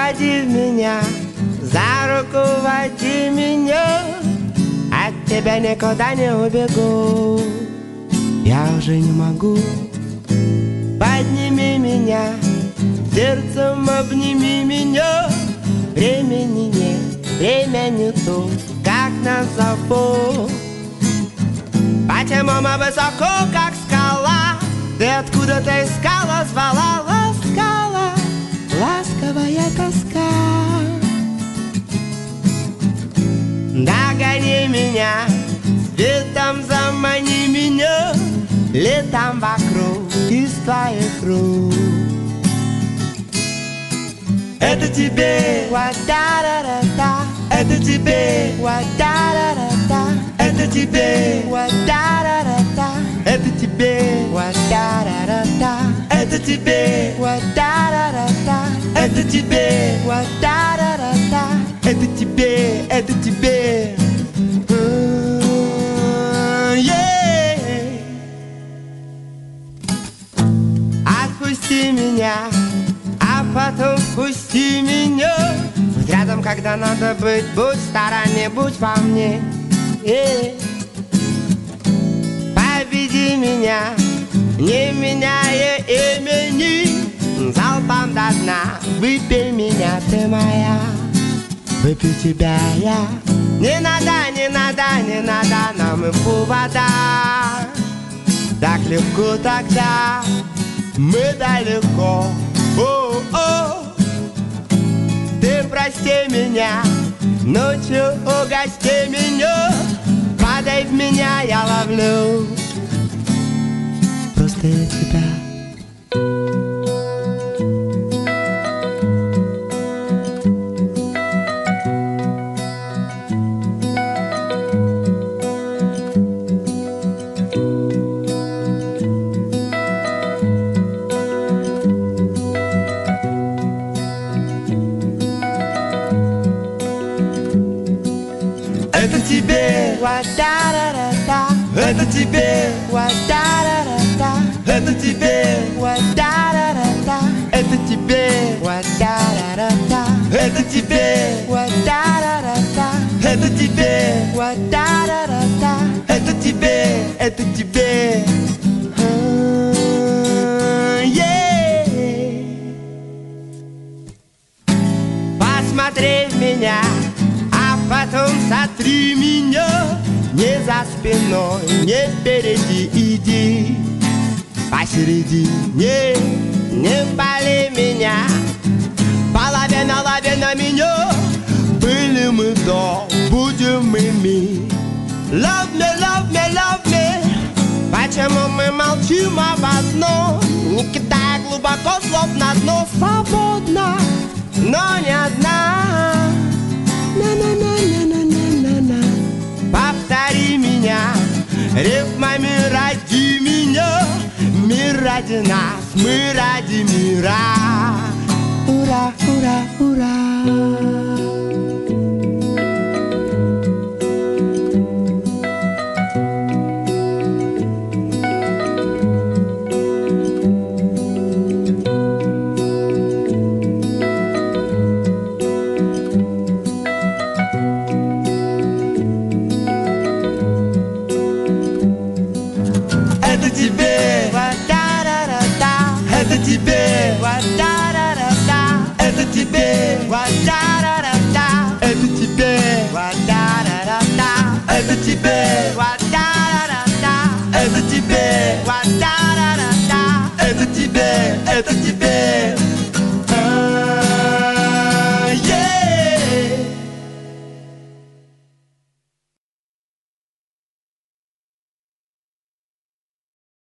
води меня, за руку води меня, от тебя никуда не убегу. Я уже не могу. Подними меня, сердцем обними меня. Времени нет, время не то, как назову. Почему мы высоко, как скала? Ты откуда-то искала, звала, ласкала, ласковая тоска. Догони меня, светом замани меня, летом вокруг из твоих рук. Это тебе, ва-да-да-да-да. Это тебе, ва-да-да-да-да. Это тебе, ва-да-да-да-да. Это тебе, ва-да-да-да-да. Это тебе, ва-да-да-да-да. Это тебе, ва-да-да-да-да. Это тебе, это тебе. Отпусти меня, а потом впусти меня. Будь рядом, когда надо быть, будь в стороне, будь во мне. Победи меня, не меняя имени. Залпом до дна, выпей меня, ты моя. Выпью тебя я. Не надо, не надо, не надо нам и повода. Так легко тогда, мы далеко. О-о. Ты прости меня, ночью угости меня. Падай в меня, я ловлю просто я тебя. Это тебе, ва-да-да-да-да. это тебе, ва-да-да-да-да. это тебе, ва-да-да-да-да. это тебе, ва-да-да-да-да. это тебе, ва-да-да-да-да. это тебе, ва-да-да-да-да. это тебе, это тебе. Посмотри в меня, а потом сотри меня. Не за спиной, не впереди иди. Посередине не пали меня. Половина, лавина меня. Были мы до, будем ими. Love me, love me, love me. Почему мы молчим об одном? Не кидая глубоко слов на дно. Свободно, но не одна. На-на-на-на-на-на-на-на. Повтори меня, рифмами ради меня. Мир ради нас, мы ради мира. Ура, ура, ура. Это тебе, ва-да-да-да-да. это тебе, ва-да-да-да-да. это тебе, ва-да-да-да-да. это тебе, ва-да-да-да-да. это тебе, ва-да-да-да-да. это тебе, ва-да-да-да-да. это тебе, это тебе.